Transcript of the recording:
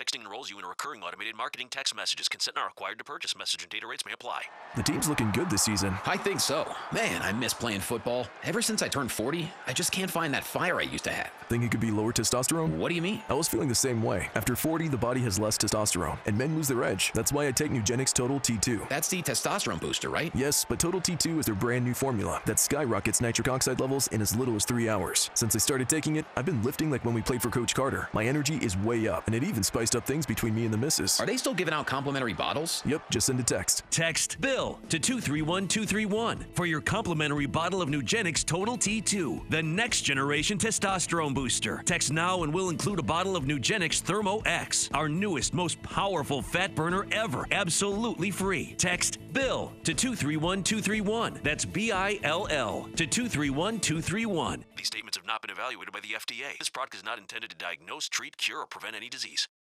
Texting enrolls you in a recurring automated marketing text messages. Consent not required to purchase. Message and data rates may apply. The team's looking good this season. I think so. Man, I miss playing football. Ever since I turned 40, I just can't find that fire I used to have. Think it could be lower testosterone? What do you mean? I was feeling the same way. After 40, the body has less testosterone, and men lose their edge. That's why I take Nugenix Total T2. That's the testosterone booster, right? Yes, but Total T2 is their brand new formula that skyrockets nitric oxide levels in as little as 3 hours. Since I started taking it, I've been lifting like when we played for Coach Carter. My energy is way up, and it even spiced up things between me and the missus. Are they still giving out complimentary bottles? Yep, just send a text. Text BILL to 231231 for your complimentary bottle of Nugenix Total T2, the next generation testosterone booster. Text now and we'll include a bottle of Nugenix Thermo X, our newest, most powerful fat burner ever, absolutely free. Text BILL to 231231. That's BILL to 231231. These statements have not been evaluated by the FDA. This product is not intended to diagnose, treat, cure, or prevent any disease.